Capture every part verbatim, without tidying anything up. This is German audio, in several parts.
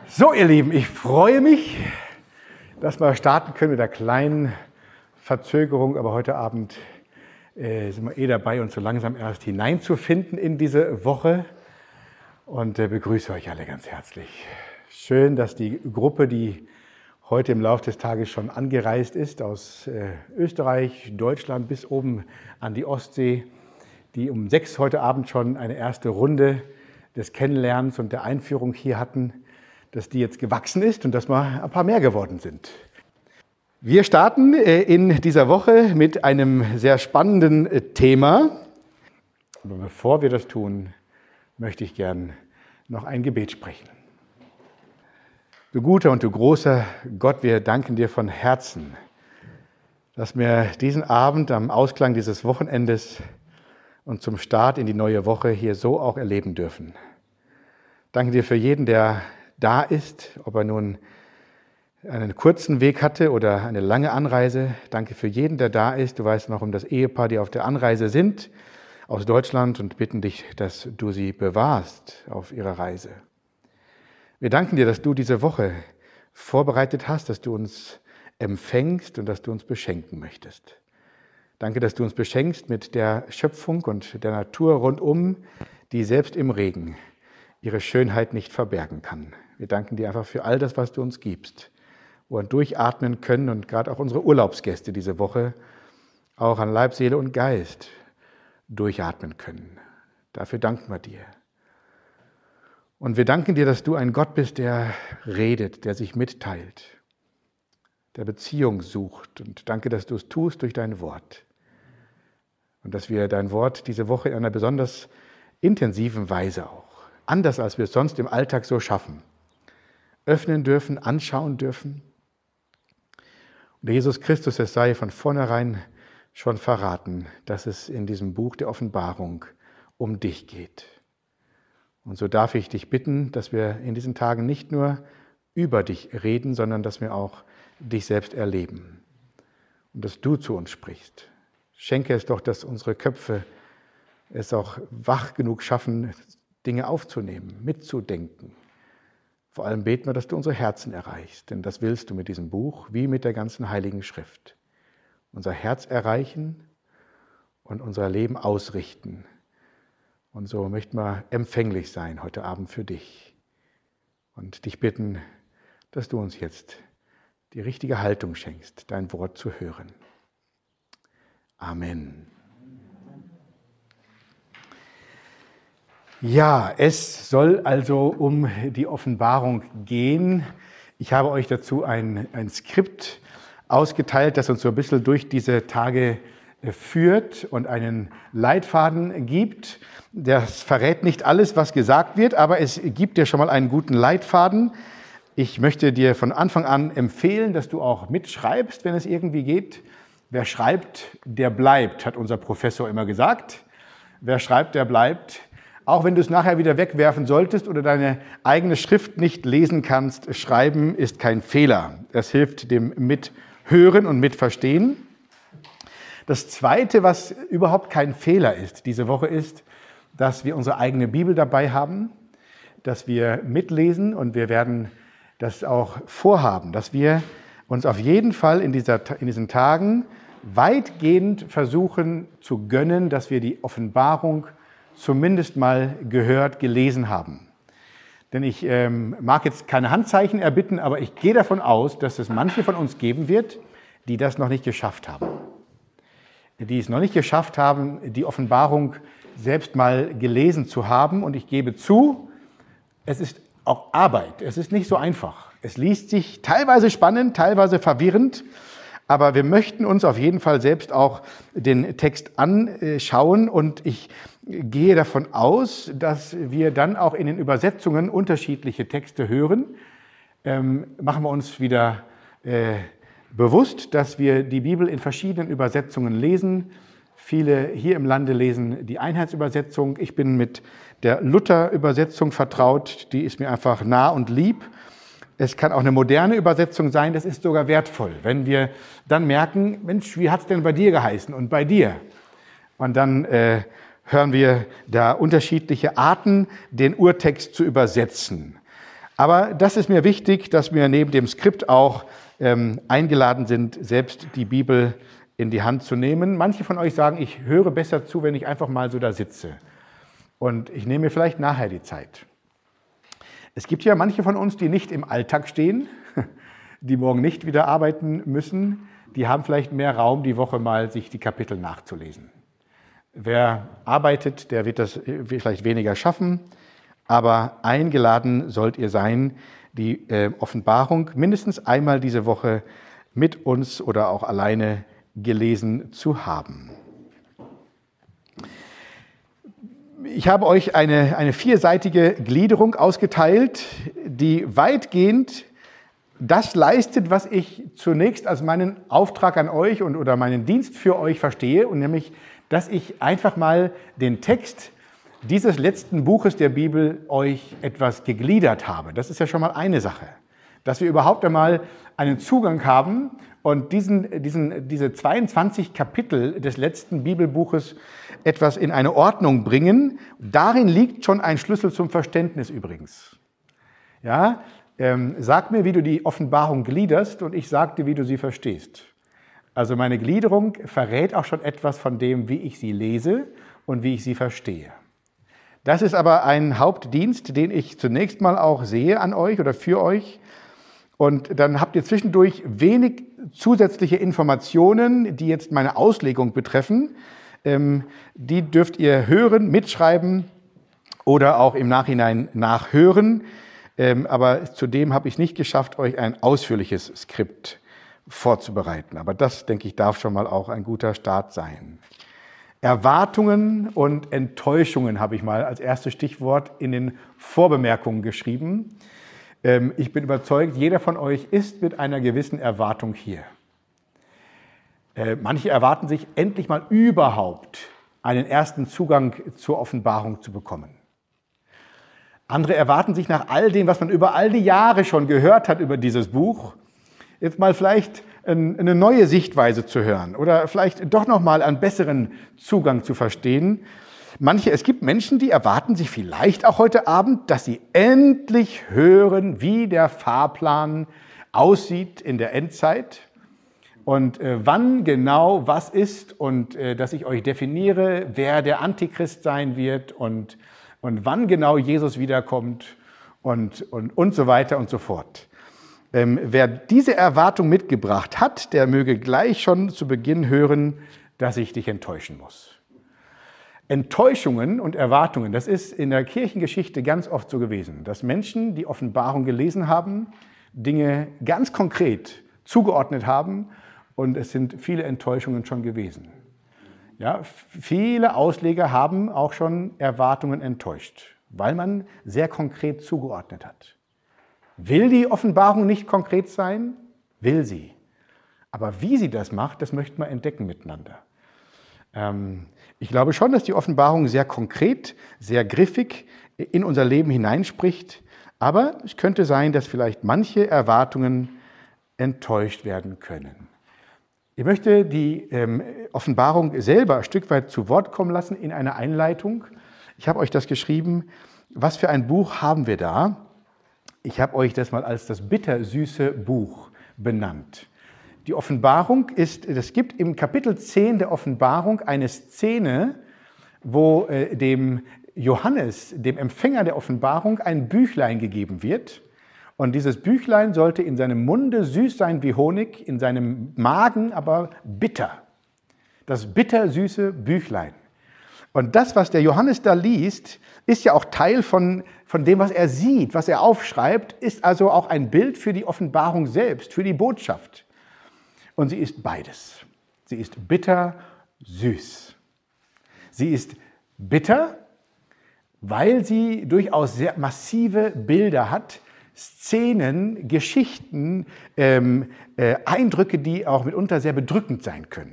So, ihr Lieben, ich freue mich, dass wir starten können mit einer kleinen Verzögerung, aber heute Abend äh, sind wir eh dabei, uns so langsam erst hineinzufinden in diese Woche und äh, begrüße euch alle ganz herzlich. Schön, dass die Gruppe, die heute im Laufe des Tages schon angereist ist, aus äh, Österreich, Deutschland bis oben an die Ostsee, die um sechs heute Abend schon eine erste Runde des Kennenlernens und der Einführung hier hatten, dass die jetzt gewachsen ist und dass wir ein paar mehr geworden sind. Wir starten in dieser Woche mit einem sehr spannenden Thema. Aber bevor wir das tun, möchte ich gern noch ein Gebet sprechen. Du guter und du großer Gott, wir danken dir von Herzen, dass wir diesen Abend am Ausklang dieses Wochenendes und zum Start in die neue Woche hier so auch erleben dürfen. Danke dir für jeden, der da ist, ob er nun einen kurzen Weg hatte oder eine lange Anreise. Danke für jeden, der da ist. Du weißt noch um das Ehepaar, die auf der Anreise sind aus Deutschland und bitten dich, dass du sie bewahrst auf ihrer Reise. Wir danken dir, dass du diese Woche vorbereitet hast, dass du uns empfängst und dass du uns beschenken möchtest. Danke, dass du uns beschenkst mit der Schöpfung und der Natur rundum, die selbst im Regen ihre Schönheit nicht verbergen kann. Wir danken dir einfach für all das, was du uns gibst, wo wir durchatmen können und gerade auch unsere Urlaubsgäste diese Woche auch an Leib, Seele und Geist durchatmen können. Dafür danken wir dir. Und wir danken dir, dass du ein Gott bist, der redet, der sich mitteilt, der Beziehung sucht. Und danke, dass du es tust durch dein Wort. Und dass wir dein Wort diese Woche in einer besonders intensiven Weise auch, anders als wir es sonst im Alltag so schaffen, öffnen dürfen, anschauen dürfen. Und Jesus Christus, es sei von vornherein schon verraten, dass es in diesem Buch der Offenbarung um dich geht. Und so darf ich dich bitten, dass wir in diesen Tagen nicht nur über dich reden, sondern dass wir auch dich selbst erleben und dass du zu uns sprichst. Schenke es doch, dass unsere Köpfe es auch wach genug schaffen, Dinge aufzunehmen, mitzudenken. Vor allem beten wir, dass du unsere Herzen erreichst, denn das willst du mit diesem Buch, wie mit der ganzen Heiligen Schrift. Unser Herz erreichen und unser Leben ausrichten. Und so möchten wir empfänglich sein heute Abend für dich und dich bitten, dass du uns jetzt die richtige Haltung schenkst, dein Wort zu hören. Amen. Ja, es soll also um die Offenbarung gehen. Ich habe euch dazu ein, ein Skript ausgeteilt, das uns so ein bisschen durch diese Tage führt und einen Leitfaden gibt. Das verrät nicht alles, was gesagt wird, aber es gibt dir schon mal einen guten Leitfaden. Ich möchte dir von Anfang an empfehlen, dass du auch mitschreibst, wenn es irgendwie geht. Wer schreibt, der bleibt, hat unser Professor immer gesagt. Wer schreibt, der bleibt. Auch wenn du es nachher wieder wegwerfen solltest oder deine eigene Schrift nicht lesen kannst, schreiben ist kein Fehler. Das hilft dem Mithören und Mitverstehen. Das Zweite, was überhaupt kein Fehler ist diese Woche, ist, dass wir unsere eigene Bibel dabei haben, dass wir mitlesen und wir werden das auch vorhaben, dass wir uns auf jeden Fall in, dieser, in diesen Tagen weitgehend versuchen zu gönnen, dass wir die Offenbarung zumindest mal gehört, gelesen haben. Denn ich ähm, mag jetzt keine Handzeichen erbitten, aber ich gehe davon aus, dass es manche von uns geben wird, die das noch nicht geschafft haben. Die es noch nicht geschafft haben, die Offenbarung selbst mal gelesen zu haben. Und ich gebe zu, es ist auch Arbeit. Es ist nicht so einfach. Es liest sich teilweise spannend, teilweise verwirrend. Aber wir möchten uns auf jeden Fall selbst auch den Text anschauen und ich gehe davon aus, dass wir dann auch in den Übersetzungen unterschiedliche Texte hören. Ähm, machen wir uns wieder äh, bewusst, dass wir die Bibel in verschiedenen Übersetzungen lesen. Viele hier im Lande lesen die Einheitsübersetzung. Ich bin mit der Luther-Übersetzung vertraut, die ist mir einfach nah und lieb. Es kann auch eine moderne Übersetzung sein, das ist sogar wertvoll, wenn wir dann merken, Mensch, wie hat es denn bei dir geheißen und bei dir? Und dann äh, hören wir da unterschiedliche Arten, den Urtext zu übersetzen. Aber das ist mir wichtig, dass wir neben dem Skript auch ähm, eingeladen sind, selbst die Bibel in die Hand zu nehmen. Manche von euch sagen, ich höre besser zu, wenn ich einfach mal so da sitze. Und ich nehme mir vielleicht nachher die Zeit. Es gibt ja manche von uns, die nicht im Alltag stehen, die morgen nicht wieder arbeiten müssen. Die haben vielleicht mehr Raum, die Woche mal sich die Kapitel nachzulesen. Wer arbeitet, der wird das vielleicht weniger schaffen. Aber eingeladen sollt ihr sein, die äh, Offenbarung mindestens einmal diese Woche mit uns oder auch alleine gelesen zu haben. Ich habe euch eine, eine vierseitige Gliederung ausgeteilt, die weitgehend das leistet, was ich zunächst als meinen Auftrag an euch und, oder meinen Dienst für euch verstehe, und nämlich, dass ich einfach mal den Text dieses letzten Buches der Bibel euch etwas gegliedert habe. Das ist ja schon mal eine Sache, dass wir überhaupt einmal einen Zugang haben und diesen, diesen, diese zweiundzwanzig Kapitel des letzten Bibelbuches etwas in eine Ordnung bringen. Darin liegt schon ein Schlüssel zum Verständnis übrigens. Ja, ähm, sag mir, wie du die Offenbarung gliederst, und ich sag dir, wie du sie verstehst. Also meine Gliederung verrät auch schon etwas von dem, wie ich sie lese und wie ich sie verstehe. Das ist aber ein Hauptdienst, den ich zunächst mal auch sehe an euch oder für euch. Und dann habt ihr zwischendurch wenig zusätzliche Informationen, die jetzt meine Auslegung betreffen. Ähm, die dürft ihr hören, mitschreiben oder auch im Nachhinein nachhören. Ähm, aber zudem habe ich es nicht geschafft, euch ein ausführliches Skript vorzubereiten. Aber das, denke ich, darf schon mal auch ein guter Start sein. Erwartungen und Enttäuschungen habe ich mal als erstes Stichwort in den Vorbemerkungen geschrieben. Ich bin überzeugt, jeder von euch ist mit einer gewissen Erwartung hier. Manche erwarten sich endlich mal überhaupt einen ersten Zugang zur Offenbarung zu bekommen. Andere erwarten sich nach all dem, was man über all die Jahre schon gehört hat über dieses Buch, jetzt mal vielleicht eine neue Sichtweise zu hören oder vielleicht doch noch mal einen besseren Zugang zu verstehen. Manche, es gibt Menschen, die erwarten sich vielleicht auch heute Abend, dass sie endlich hören, wie der Fahrplan aussieht in der Endzeit und äh, wann genau was ist und äh, dass ich euch definiere, wer der Antichrist sein wird und, und wann genau Jesus wiederkommt und, und, und so weiter und so fort. Ähm, wer diese Erwartung mitgebracht hat, der möge gleich schon zu Beginn hören, dass ich dich enttäuschen muss. Enttäuschungen und Erwartungen, das ist in der Kirchengeschichte ganz oft so gewesen, dass Menschen, die Offenbarung gelesen haben, Dinge ganz konkret zugeordnet haben, und es sind viele Enttäuschungen schon gewesen. Ja, viele Ausleger haben auch schon Erwartungen enttäuscht, weil man sehr konkret zugeordnet hat. Will die Offenbarung nicht konkret sein? Will sie. Aber wie sie das macht, das möchten wir entdecken miteinander. Ähm, ich glaube schon, dass die Offenbarung sehr konkret, sehr griffig in unser Leben hineinspricht. Aber es könnte sein, dass vielleicht manche Erwartungen enttäuscht werden können. Ich möchte die ähm, Offenbarung selber ein Stück weit zu Wort kommen lassen in einer Einleitung. Ich habe euch das geschrieben. Was für ein Buch haben wir da? Ich habe euch das mal als das bittersüße Buch benannt. Die Offenbarung ist, es gibt im Kapitel zehn der Offenbarung eine Szene, wo äh, dem Johannes, dem Empfänger der Offenbarung, ein Büchlein gegeben wird. Und dieses Büchlein sollte in seinem Munde süß sein wie Honig, in seinem Magen aber bitter. Das bittersüße Büchlein. Und das, was der Johannes da liest, ist ja auch Teil von, von dem, was er sieht, was er aufschreibt, ist also auch ein Bild für die Offenbarung selbst, für die Botschaft. Und sie ist beides. Sie ist bitter, süß. Sie ist bitter, weil sie durchaus sehr massive Bilder hat, Szenen, Geschichten, ähm, äh, Eindrücke, die auch mitunter sehr bedrückend sein können.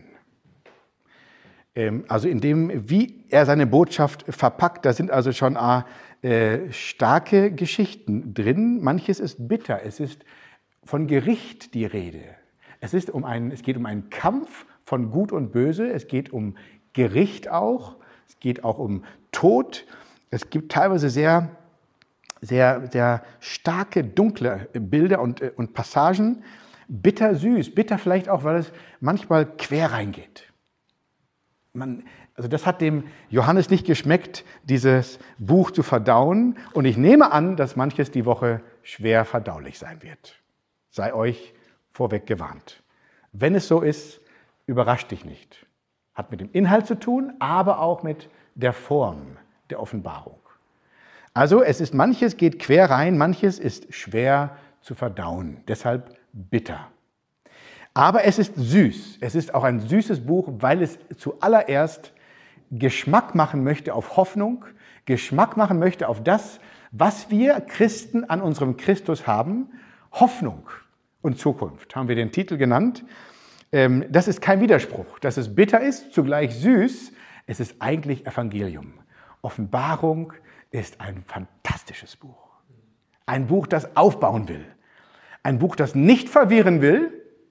Ähm, also in dem, wie er seine Botschaft verpackt, da sind also schon äh, starke Geschichten drin. Manches ist bitter, es ist von Gericht die Rede. Es, ist um einen, es geht um einen Kampf von Gut und Böse, es geht um Gericht auch, es geht auch um Tod. Es gibt teilweise sehr sehr, sehr starke, dunkle Bilder und, und Passagen. Bitter-süß, bitter vielleicht auch, weil es manchmal quer reingeht. Man, also das hat dem Johannes nicht geschmeckt, dieses Buch zu verdauen. Und ich nehme an, dass manches die Woche schwer verdaulich sein wird. Sei euch vorweg gewarnt. Wenn es so ist, überrascht dich nicht. Hat mit dem Inhalt zu tun, aber auch mit der Form der Offenbarung. Also es ist manches geht quer rein, manches ist schwer zu verdauen, deshalb bitter. Aber es ist süß. Es ist auch ein süßes Buch, weil es zuallererst Geschmack machen möchte auf Hoffnung, Geschmack machen möchte auf das, was wir Christen an unserem Christus haben, Hoffnung und Zukunft, haben wir den Titel genannt. Das ist kein Widerspruch, dass es bitter ist, zugleich süß. Es ist eigentlich Evangelium. Offenbarung ist ein fantastisches Buch. Ein Buch, das aufbauen will. Ein Buch, das nicht verwirren will,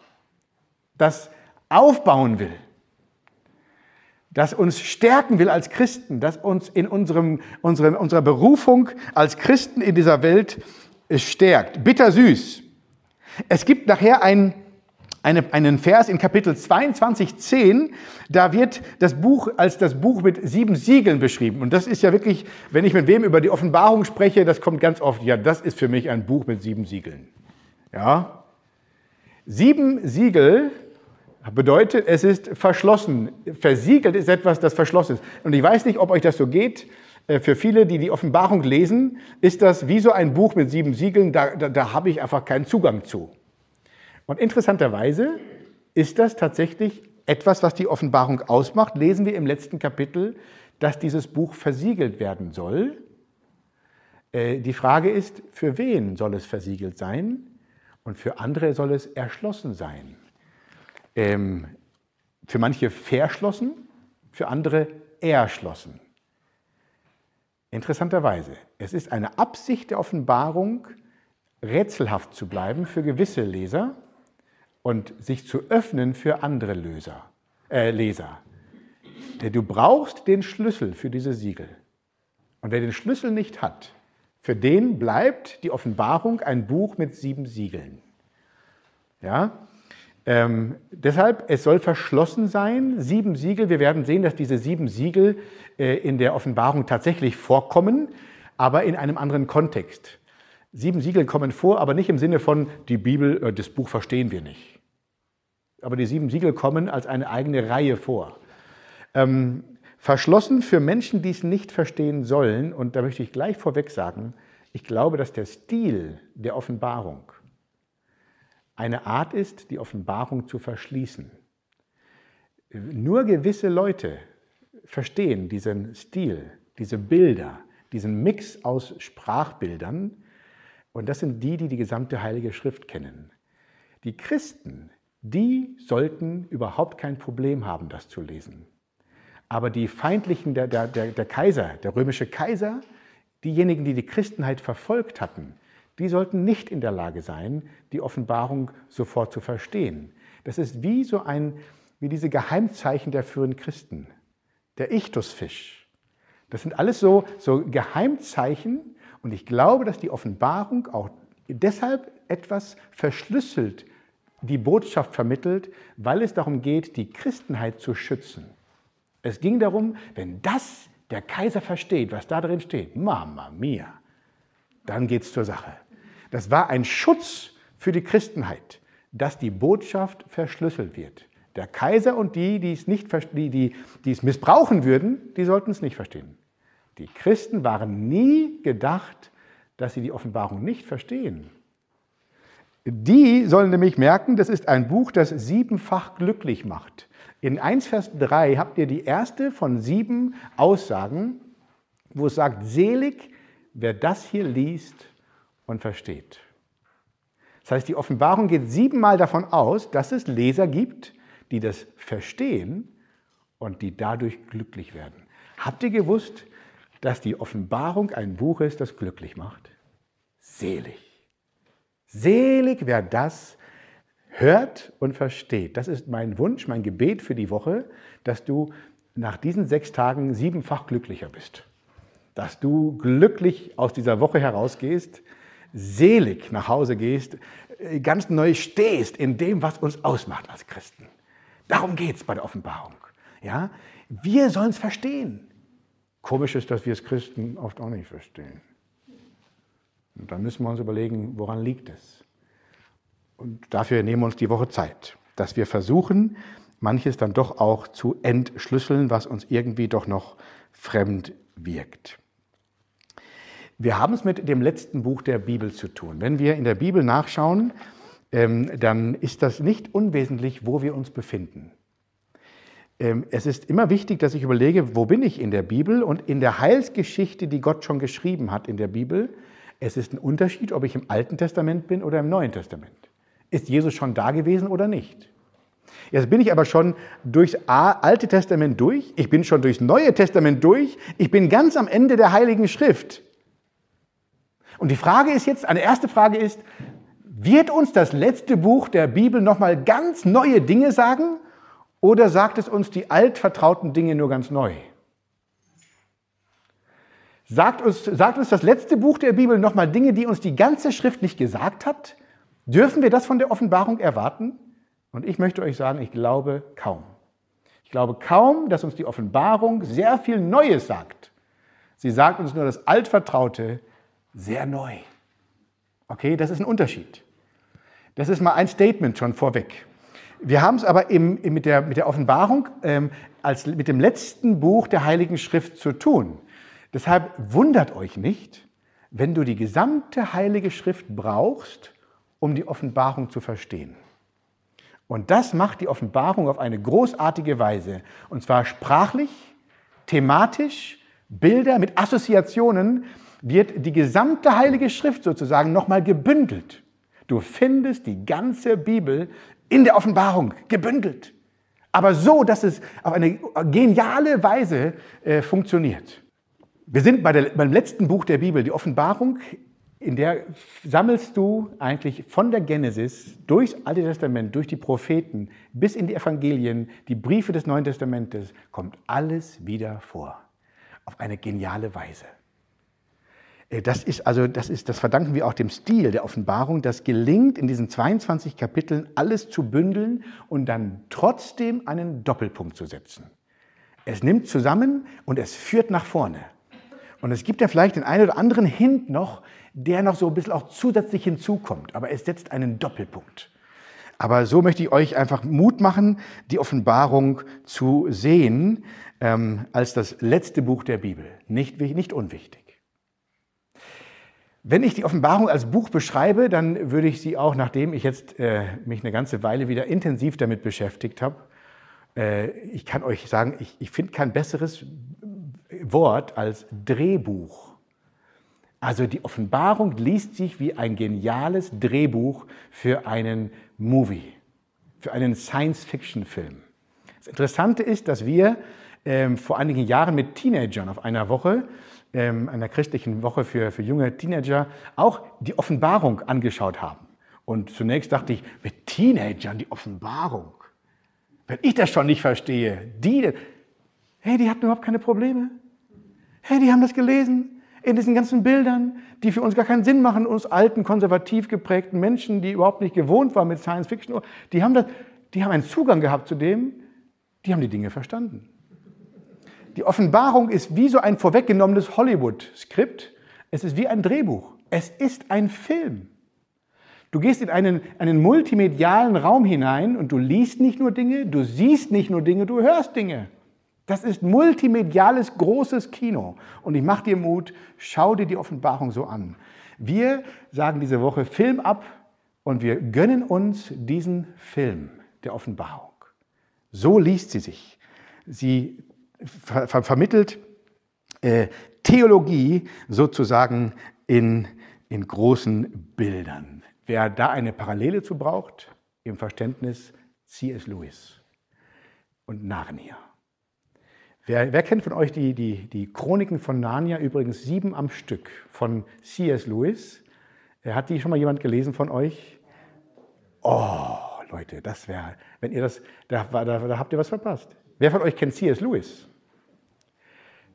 das aufbauen will. Das uns stärken will als Christen, das uns in unserem, unserem, unserer Berufung als Christen in dieser Welt stärkt. Bittersüß. Es gibt nachher ein Eine, einen Vers in Kapitel zweiundzwanzig, zehn, da wird das Buch als das Buch mit sieben Siegeln beschrieben. Und das ist ja wirklich, wenn ich mit wem über die Offenbarung spreche, das kommt ganz oft, ja, das ist für mich ein Buch mit sieben Siegeln. Ja. Sieben Siegel bedeutet, es ist verschlossen. Versiegelt ist etwas, das verschlossen ist. Und ich weiß nicht, ob euch das so geht. Für viele, die die Offenbarung lesen, ist das wie so ein Buch mit sieben Siegeln, da, da, da habe ich einfach keinen Zugang zu. Und interessanterweise ist das tatsächlich etwas, was die Offenbarung ausmacht. Lesen wir im letzten Kapitel, dass dieses Buch versiegelt werden soll. Äh, die Frage ist, für wen soll es versiegelt sein? Und für andere soll es erschlossen sein. Ähm, für manche verschlossen, für andere erschlossen. Interessanterweise, es ist eine Absicht der Offenbarung, rätselhaft zu bleiben für gewisse Leser und sich zu öffnen für andere Löser, äh, Leser. Du brauchst den Schlüssel für diese Siegel. Und wer den Schlüssel nicht hat, für den bleibt die Offenbarung ein Buch mit sieben Siegeln. Ja? Ähm, deshalb, es soll verschlossen sein, sieben Siegel. Wir werden sehen, dass diese sieben Siegel äh, in der Offenbarung tatsächlich vorkommen, aber in einem anderen Kontext. Sieben Siegel kommen vor, aber nicht im Sinne von, die Bibel, äh, das Buch verstehen wir nicht. Aber die sieben Siegel kommen als eine eigene Reihe vor. Ähm, verschlossen für Menschen, die es nicht verstehen sollen. Und da möchte ich gleich vorweg sagen, ich glaube, dass der Stil der Offenbarung eine Art ist, die Offenbarung zu verschließen. Nur gewisse Leute verstehen diesen Stil, diese Bilder, diesen Mix aus Sprachbildern. Und das sind die, die die gesamte Heilige Schrift kennen. Die Christen, die sollten überhaupt kein Problem haben, das zu lesen. Aber die Feindlichen, der, der, der Kaiser, der römische Kaiser, diejenigen, die die Christenheit verfolgt hatten, die sollten nicht in der Lage sein, die Offenbarung sofort zu verstehen. Das ist wie so ein, wie diese Geheimzeichen der frühen Christen. Der Ichthusfisch. Das sind alles so, so Geheimzeichen. Und ich glaube, dass die Offenbarung auch deshalb etwas verschlüsselt die Botschaft vermittelt, weil es darum geht, die Christenheit zu schützen. Es ging darum, wenn das der Kaiser versteht, was da drin steht, Mamma mia, dann geht's zur Sache. Das war ein Schutz für die Christenheit, dass die Botschaft verschlüsselt wird. Der Kaiser und die, die es, nicht, die, die, die es missbrauchen würden, die sollten es nicht verstehen. Die Christen waren nie gedacht, dass sie die Offenbarung nicht verstehen. Die sollen nämlich merken, das ist ein Buch, das siebenfach glücklich macht. In eins Vers drei habt ihr die erste von sieben Aussagen, wo es sagt, selig, wer das hier liest und versteht. Das heißt, die Offenbarung geht siebenmal davon aus, dass es Leser gibt, die das verstehen und die dadurch glücklich werden. Habt ihr gewusst, dass die Offenbarung ein Buch ist, das glücklich macht? Selig. Selig, wer das hört und versteht. Das ist mein Wunsch, mein Gebet für die Woche, dass du nach diesen sechs Tagen siebenfach glücklicher bist. dass du glücklich aus dieser Woche herausgehst, selig nach Hause gehst, ganz neu stehst in dem, was uns ausmacht als Christen. Darum geht es bei der Offenbarung. Ja? Wir sollen es verstehen. Komisch ist, dass wir es Christen oft auch nicht verstehen. Und dann müssen wir uns überlegen, woran liegt es? Und dafür nehmen wir uns die Woche Zeit, dass wir versuchen, manches dann doch auch zu entschlüsseln, was uns irgendwie doch noch fremd wirkt. Wir haben es mit dem letzten Buch der Bibel zu tun. Wenn wir in der Bibel nachschauen, ähm, dann ist das nicht unwesentlich, wo wir uns befinden. Ähm, es ist immer wichtig, dass ich überlege, wo bin ich in der Bibel und in der Heilsgeschichte, die Gott schon geschrieben hat in der Bibel. Es ist ein Unterschied, ob ich im Alten Testament bin oder im Neuen Testament. Ist Jesus schon da gewesen oder nicht? Jetzt bin ich aber schon durchs Alte Testament durch, ich bin schon durchs Neue Testament durch, ich bin ganz am Ende der Heiligen Schrift. Und die Frage ist jetzt, eine erste Frage ist, wird uns das letzte Buch der Bibel nochmal ganz neue Dinge sagen oder sagt es uns die altvertrauten Dinge nur ganz neu? Sagt uns, sagt uns das letzte Buch der Bibel nochmal Dinge, die uns die ganze Schrift nicht gesagt hat? Dürfen wir das von der Offenbarung erwarten? Und ich möchte euch sagen, ich glaube kaum. Ich glaube kaum, dass uns die Offenbarung sehr viel Neues sagt. Sie sagt uns nur das Altvertraute sehr neu. Okay, das ist ein Unterschied. Das ist mal ein Statement schon vorweg. Wir haben es aber im, mit, der, mit der Offenbarung ähm, als mit dem letzten Buch der Heiligen Schrift zu tun. Deshalb wundert euch nicht, wenn du die gesamte Heilige Schrift brauchst, um die Offenbarung zu verstehen. Und das macht die Offenbarung auf eine großartige Weise. Und zwar sprachlich, thematisch, Bilder mit Assoziationen, wird die gesamte Heilige Schrift sozusagen nochmal gebündelt. Du findest die ganze Bibel in der Offenbarung gebündelt. Aber so, dass es auf eine geniale Weise äh, funktioniert. Wir sind bei der, beim letzten Buch der Bibel, die Offenbarung, in der sammelst du eigentlich von der Genesis durchs Alte Testament, durch die Propheten bis in die Evangelien, die Briefe des Neuen Testamentes, kommt alles wieder vor. Auf eine geniale Weise. Das ist also, das ist, das verdanken wir auch dem Stil der Offenbarung. Das gelingt in diesen zweiundzwanzig Kapiteln alles zu bündeln und dann trotzdem einen Doppelpunkt zu setzen. Es nimmt zusammen und es führt nach vorne. Und es gibt ja vielleicht den einen oder anderen Hint noch, der noch so ein bisschen auch zusätzlich hinzukommt. Aber es setzt einen Doppelpunkt. Aber so möchte ich euch einfach Mut machen, die Offenbarung zu sehen ähm, als das letzte Buch der Bibel. Nicht, nicht unwichtig. Wenn ich die Offenbarung als Buch beschreibe, dann würde ich sie auch, nachdem ich jetzt äh, mich eine ganze Weile wieder intensiv damit beschäftigt habe, äh, ich kann euch sagen, ich, ich finde kein besseres Wort als Drehbuch. Also die Offenbarung liest sich wie ein geniales Drehbuch für einen Movie, für einen Science-Fiction-Film. Das Interessante ist, dass wir ähm, vor einigen Jahren mit Teenagern auf einer Woche, ähm, einer christlichen Woche für, für junge Teenager, auch die Offenbarung angeschaut haben. Und zunächst dachte ich, mit Teenagern die Offenbarung. Wenn ich das schon nicht verstehe, die, hey, die hatten überhaupt keine Probleme. Hey, die haben das gelesen in diesen ganzen Bildern, die für uns gar keinen Sinn machen, uns alten, konservativ geprägten Menschen, die überhaupt nicht gewohnt waren mit Science Fiction, die haben, das, die haben einen Zugang gehabt zu dem, die haben die Dinge verstanden. Die Offenbarung ist wie so ein vorweggenommenes Hollywood-Skript. Es ist wie ein Drehbuch. Es ist ein Film. Du gehst in einen, einen multimedialen Raum hinein und du liest nicht nur Dinge, du siehst nicht nur Dinge, du hörst Dinge. Das ist multimediales, großes Kino. Und ich mache dir Mut, schau dir die Offenbarung so an. Wir sagen diese Woche Film ab und wir gönnen uns diesen Film der Offenbarung. So liest sie sich. Sie ver ver vermittelt äh, Theologie sozusagen in, in großen Bildern. Wer da eine Parallele zu braucht, im Verständnis C S Lewis und Narnia. Wer, wer kennt von euch die, die, die Chroniken von Narnia, übrigens sieben am Stück, von C S Lewis? Hat die schon mal jemand gelesen von euch? Oh, Leute, das wäre, wenn ihr das, da, da, da habt ihr was verpasst. Wer von euch kennt C S Lewis?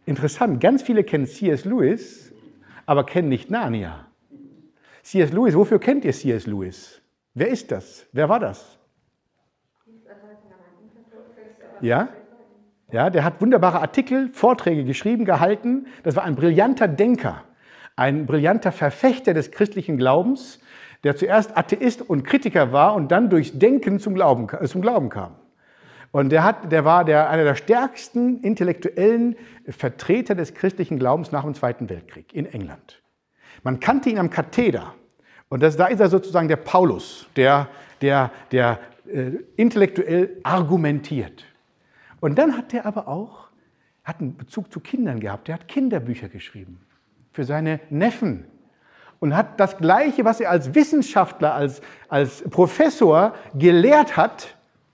interessant, ganz viele kennen C S Lewis, aber kennen nicht Narnia. C S Lewis, wofür kennt ihr C S Lewis? Wer ist das? Wer war das? Ja? Ja, der hat wunderbare Artikel, Vorträge geschrieben, gehalten. Das war ein brillanter Denker, ein brillanter Verfechter des christlichen Glaubens, der zuerst Atheist und Kritiker war und dann durchs Denken zum Glauben, zum Glauben kam. Und der, hat, der war der, einer der stärksten intellektuellen Vertreter des christlichen Glaubens nach dem Zweiten Weltkrieg in England. Man kannte ihn am Katheder. Und das, da ist er sozusagen der Paulus, der, der, der äh, intellektuell argumentiert. Und dann hat er aber auch, hat einen Bezug zu Kindern gehabt. Er hat Kinderbücher geschrieben für seine Neffen und hat das Gleiche, was er als Wissenschaftler, als, als Professor gelehrt hat,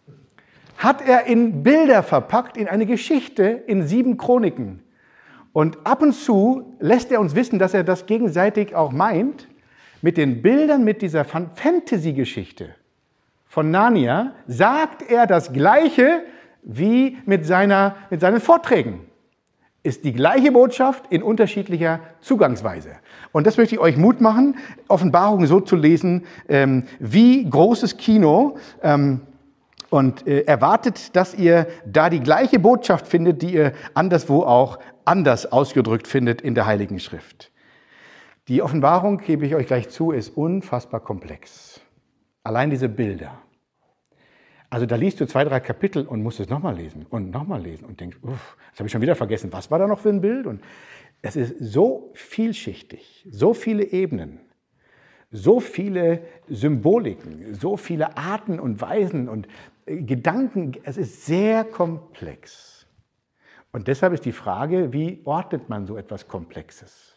hat er in Bilder verpackt, in eine Geschichte, in sieben Chroniken. Und ab und zu lässt er uns wissen, dass er das gegenseitig auch meint. Mit den Bildern, mit dieser Fantasy-Geschichte von Narnia, sagt er das Gleiche wie mit, seiner, mit seinen Vorträgen. Ist die gleiche Botschaft in unterschiedlicher Zugangsweise. Und das möchte ich euch Mut machen, Offenbarung so zu lesen, ähm, wie großes Kino, ähm, und äh, erwartet, dass ihr da die gleiche Botschaft findet, die ihr anderswo auch anders ausgedrückt findet in der Heiligen Schrift. Die Offenbarung, gebe ich euch gleich zu, ist unfassbar komplex. Allein diese Bilder. Also da liest du zwei, drei Kapitel und musst es nochmal lesen und nochmal lesen und denkst, uff, das habe ich schon wieder vergessen, was war da noch für ein Bild? Und es ist so vielschichtig, so viele Ebenen, so viele Symboliken, so viele Arten und Weisen und Gedanken, es ist sehr komplex. Und deshalb ist die Frage, wie ordnet man so etwas Komplexes?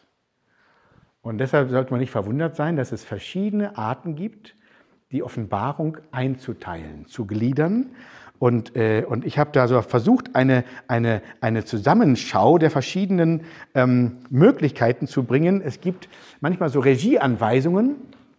Und deshalb sollte man nicht verwundert sein, dass es verschiedene Arten gibt, die Offenbarung einzuteilen, zu gliedern. Und, äh, und ich habe da so versucht, eine, eine, eine Zusammenschau der verschiedenen ähm, Möglichkeiten zu bringen. Es gibt manchmal so Regieanweisungen,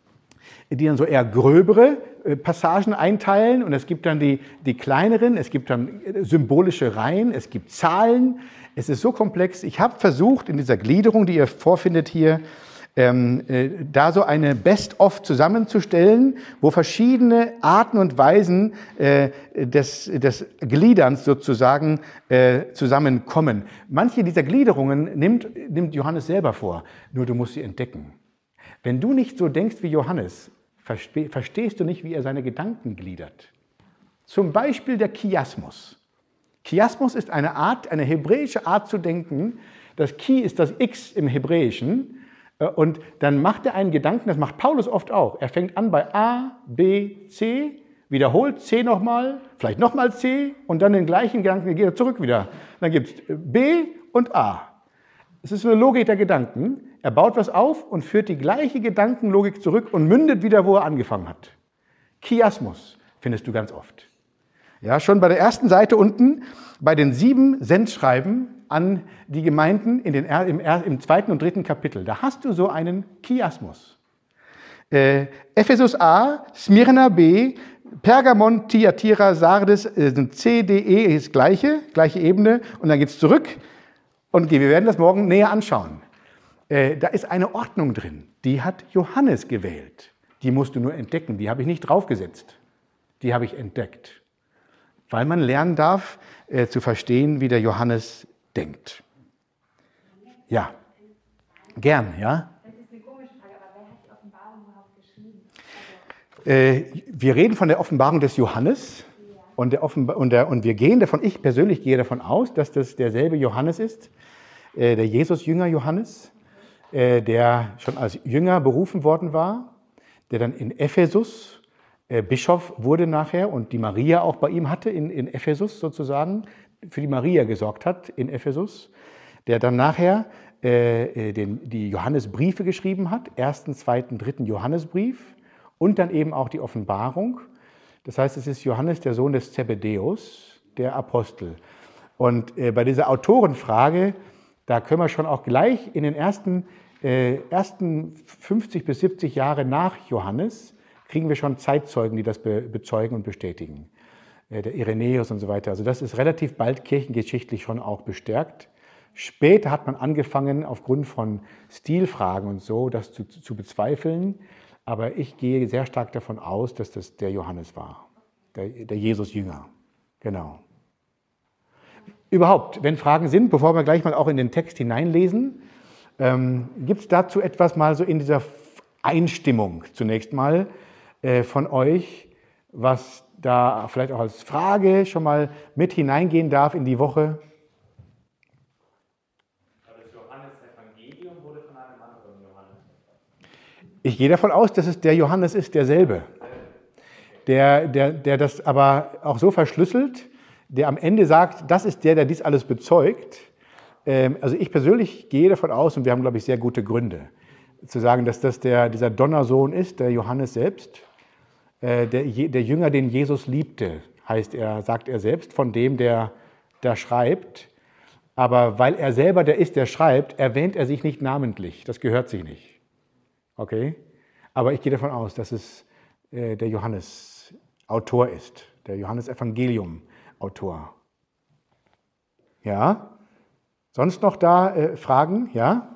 die dann so eher gröbere äh, Passagen einteilen. Und es gibt dann die, die kleineren, es gibt dann symbolische Reihen, es gibt Zahlen. Es ist so komplex. Ich habe versucht, in dieser Gliederung, die ihr vorfindet hier, Ähm, äh, da so eine Best-of zusammenzustellen, wo verschiedene Arten und Weisen äh, des, des Gliederns sozusagen äh, zusammenkommen. Manche dieser Gliederungen nimmt, nimmt Johannes selber vor, nur du musst sie entdecken. Wenn du nicht so denkst wie Johannes, verste, verstehst du nicht, wie er seine Gedanken gliedert. Zum Beispiel der Chiasmus. Chiasmus ist eine Art, eine hebräische Art zu denken. Das Chi ist das X im Hebräischen. Und dann macht er einen Gedanken, das macht Paulus oft auch. Er fängt an bei A, B, C, wiederholt C nochmal, vielleicht nochmal C und dann den gleichen Gedanken, geht er zurück wieder. Dann gibt es B und A. Es ist eine Logik der Gedanken. Er baut was auf und führt die gleiche Gedankenlogik zurück und mündet wieder, wo er angefangen hat. Chiasmus findest du ganz oft. Ja, schon bei der ersten Seite unten, bei den sieben Sendschreiben an die Gemeinden in den, im, im zweiten und dritten Kapitel. Da hast du so einen Chiasmus. Äh, Ephesus A, Smyrna B, Pergamon, Thyatira, Sardes sind C, D, E, ist gleiche, gleiche Ebene. Und dann geht es zurück. Und wir werden das morgen näher anschauen. Äh, da ist eine Ordnung drin. Die hat Johannes gewählt. Die musst du nur entdecken. Die habe ich nicht draufgesetzt. Die habe ich entdeckt. Weil man lernen darf, äh, zu verstehen, wie der Johannes denkt. Ja, gern, ja. Das ist eine komische Frage, aber wer hat die Offenbarung überhaupt geschrieben? Äh, wir reden von der Offenbarung des Johannes ja. und, der Offenbar- und, der, und wir gehen davon, ich persönlich gehe davon aus, dass das derselbe Johannes ist, äh, der Jesus-Jünger Johannes, äh, der schon als Jünger berufen worden war, der dann in Ephesus äh, Bischof wurde nachher und die Maria auch bei ihm hatte in, in Ephesus sozusagen, für die Maria gesorgt hat in Ephesus, der dann nachher äh, den, die Johannesbriefe geschrieben hat, ersten, zweiten, dritten Johannesbrief und dann eben auch die Offenbarung. Das heißt, es ist Johannes, der Sohn des Zebedäus, der Apostel. Und äh, bei dieser Autorenfrage, da können wir schon auch gleich in den ersten, äh, ersten fünfzig bis siebzig Jahre nach Johannes, kriegen wir schon Zeitzeugen, die das be- bezeugen und bestätigen. Der Irenäus und so weiter. Also das ist relativ bald kirchengeschichtlich schon auch bestärkt. Später hat man angefangen, aufgrund von Stilfragen und so, das zu, zu bezweifeln. Aber ich gehe sehr stark davon aus, dass das der Johannes war, der, der Jesus-Jünger. Genau. Überhaupt, wenn Fragen sind, bevor wir gleich mal auch in den Text hineinlesen, ähm, gibt es dazu etwas mal so in dieser Einstimmung zunächst mal äh, von euch, was da vielleicht auch als Frage schon mal mit hineingehen darf in die Woche? Das Johannes-Evangelium wurde von einem anderen Johannes. Ich gehe davon aus, dass es der Johannes ist, derselbe. Der, der, der das aber auch so verschlüsselt, der am Ende sagt, das ist der, der dies alles bezeugt. Ähm, also ich persönlich gehe davon aus, und wir haben, glaube ich, sehr gute Gründe, zu sagen, dass das der, dieser Donnersohn ist, der Johannes selbst. Der, der Jünger, den Jesus liebte, heißt er, sagt er selbst, von dem, der da schreibt. Aber weil er selber der ist, der schreibt, erwähnt er sich nicht namentlich. Das gehört sich nicht. Okay? Aber ich gehe davon aus, dass es äh, der Johannes Autor ist, der Johannes-Evangelium-Autor. Ja? Sonst noch da äh, Fragen? Ja?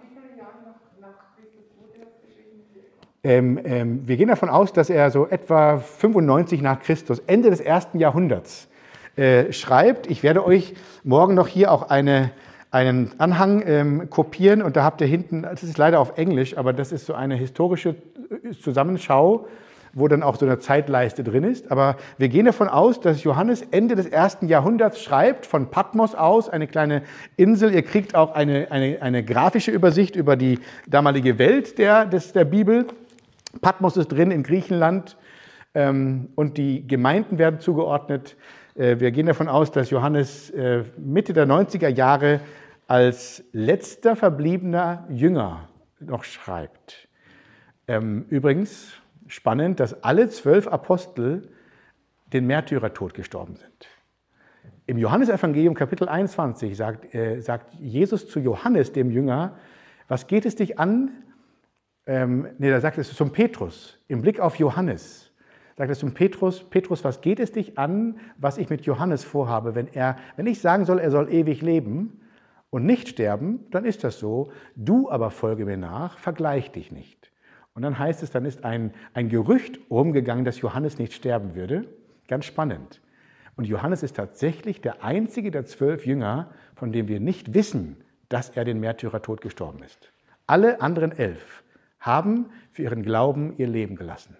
Ähm, ähm, wir gehen davon aus, dass er so etwa fünfundneunzig nach Christus, Ende des ersten Jahrhunderts, äh, schreibt. Ich werde euch morgen noch hier auch eine, einen Anhang ähm, kopieren und da habt ihr hinten, das ist leider auf Englisch, aber das ist so eine historische Zusammenschau, wo dann auch so eine Zeitleiste drin ist. Aber wir gehen davon aus, dass Johannes Ende des ersten Jahrhunderts schreibt, von Patmos aus, eine kleine Insel. Ihr kriegt auch eine, eine, eine grafische Übersicht über die damalige Welt der, des, der Bibel. Patmos ist drin in Griechenland ähm, und die Gemeinden werden zugeordnet. Äh, wir gehen davon aus, dass Johannes äh, Mitte der neunziger Jahre als letzter verbliebener Jünger noch schreibt. Ähm, übrigens spannend, dass alle zwölf Apostel den Märtyrertod gestorben sind. Im Johannesevangelium Kapitel einundzwanzig sagt, äh, sagt Jesus zu Johannes, dem Jünger, was geht es dich an? Ähm, nee, da sagt es zum Petrus, im Blick auf Johannes, sagt es zum Petrus, Petrus, was geht es dich an, was ich mit Johannes vorhabe? Wenn, er, wenn ich sagen soll, er soll ewig leben und nicht sterben, dann ist das so. Du aber folge mir nach, vergleich dich nicht. Und dann heißt es, dann ist ein, ein Gerücht rumgegangen, dass Johannes nicht sterben würde. Ganz spannend. Und Johannes ist tatsächlich der einzige der zwölf Jünger, von dem wir nicht wissen, dass er den Märtyrertod gestorben ist. Alle anderen elf haben für ihren Glauben ihr Leben gelassen.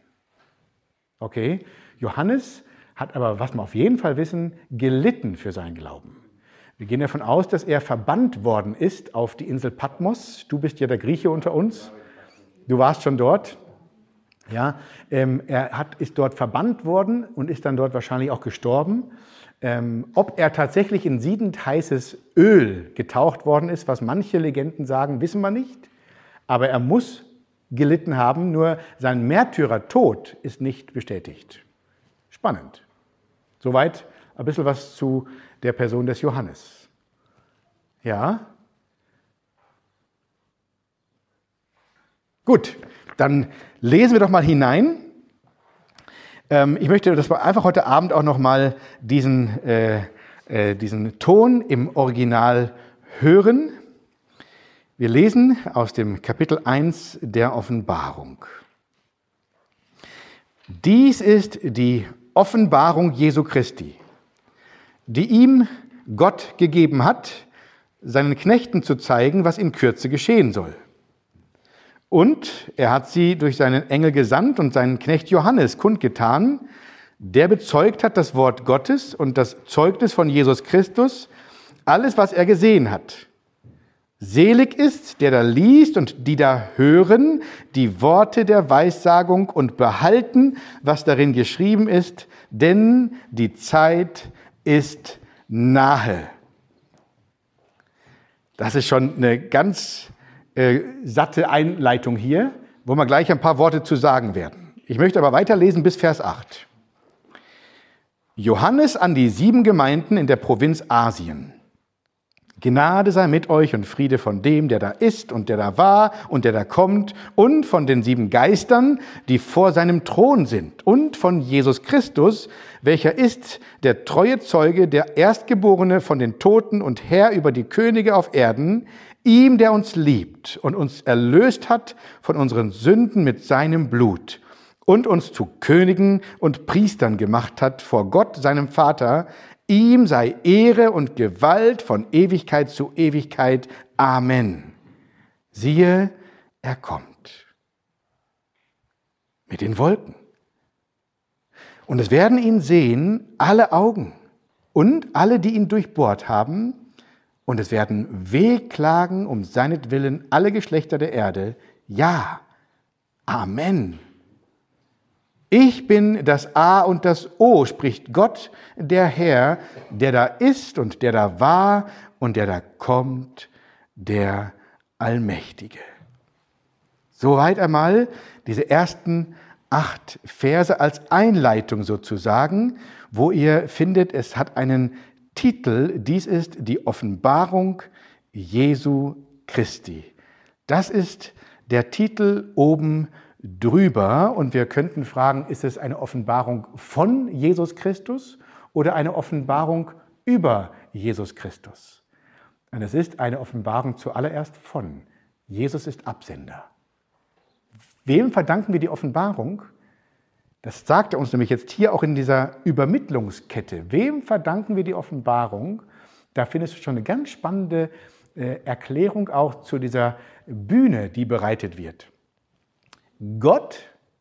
Okay? Johannes hat aber, was wir auf jeden Fall wissen, gelitten für seinen Glauben. Wir gehen davon aus, dass er verbannt worden ist auf die Insel Patmos. Du bist ja der Grieche unter uns. Du warst schon dort. Ja, ähm, er hat, ist dort verbannt worden und ist dann dort wahrscheinlich auch gestorben. Ähm, ob er tatsächlich in siedend heißes Öl getaucht worden ist, was manche Legenden sagen, wissen wir nicht. Aber er muss gelitten haben, nur sein Märtyrertod ist nicht bestätigt. Spannend. Soweit ein bisschen was zu der Person des Johannes. Ja? Gut, dann lesen wir doch mal hinein. Ähm, ich möchte, dass wir einfach heute Abend auch noch mal diesen, äh, äh, diesen Ton im Original hören. Wir lesen aus dem Kapitel eins der Offenbarung. Dies ist die Offenbarung Jesu Christi, die ihm Gott gegeben hat, seinen Knechten zu zeigen, was in Kürze geschehen soll. Und er hat sie durch seinen Engel gesandt und seinen Knecht Johannes kundgetan, der bezeugt hat das Wort Gottes und das Zeugnis von Jesus Christus, alles, was er gesehen hat. Selig ist, der da liest und die da hören, die Worte der Weissagung und behalten, was darin geschrieben ist, denn die Zeit ist nahe. Das ist schon eine ganz äh, satte Einleitung hier, wo wir gleich ein paar Worte zu sagen werden. Ich möchte aber weiterlesen bis Vers acht. Johannes an die sieben Gemeinden in der Provinz Asien. Gnade sei mit euch und Friede von dem, der da ist und der da war und der da kommt und von den sieben Geistern, die vor seinem Thron sind und von Jesus Christus, welcher ist der treue Zeuge, der Erstgeborene von den Toten und Herr über die Könige auf Erden, ihm, der uns liebt und uns erlöst hat von unseren Sünden mit seinem Blut und uns zu Königen und Priestern gemacht hat vor Gott, seinem Vater. Ihm sei Ehre und Gewalt von Ewigkeit zu Ewigkeit. Amen. Siehe, er kommt mit den Wolken. Und es werden ihn sehen alle Augen und alle, die ihn durchbohrt haben. Und es werden wehklagen um seinetwillen alle Geschlechter der Erde. Ja, Amen. Ich bin das A und das O, spricht Gott, der Herr, der da ist und der da war und der da kommt, der Allmächtige. Soweit einmal diese ersten acht Verse als Einleitung sozusagen, wo ihr findet, es hat einen Titel, dies ist die Offenbarung Jesu Christi. Das ist der Titel oben drüber und wir könnten fragen, ist es eine Offenbarung von Jesus Christus oder eine Offenbarung über Jesus Christus? Und es ist eine Offenbarung zuallererst von. Jesus ist Absender. Wem verdanken wir die Offenbarung? Das sagt er uns nämlich jetzt hier auch in dieser Übermittlungskette. Wem verdanken wir die Offenbarung? Da findest du schon eine ganz spannende äh, Erklärung auch zu dieser Bühne, die bereitet wird. Gott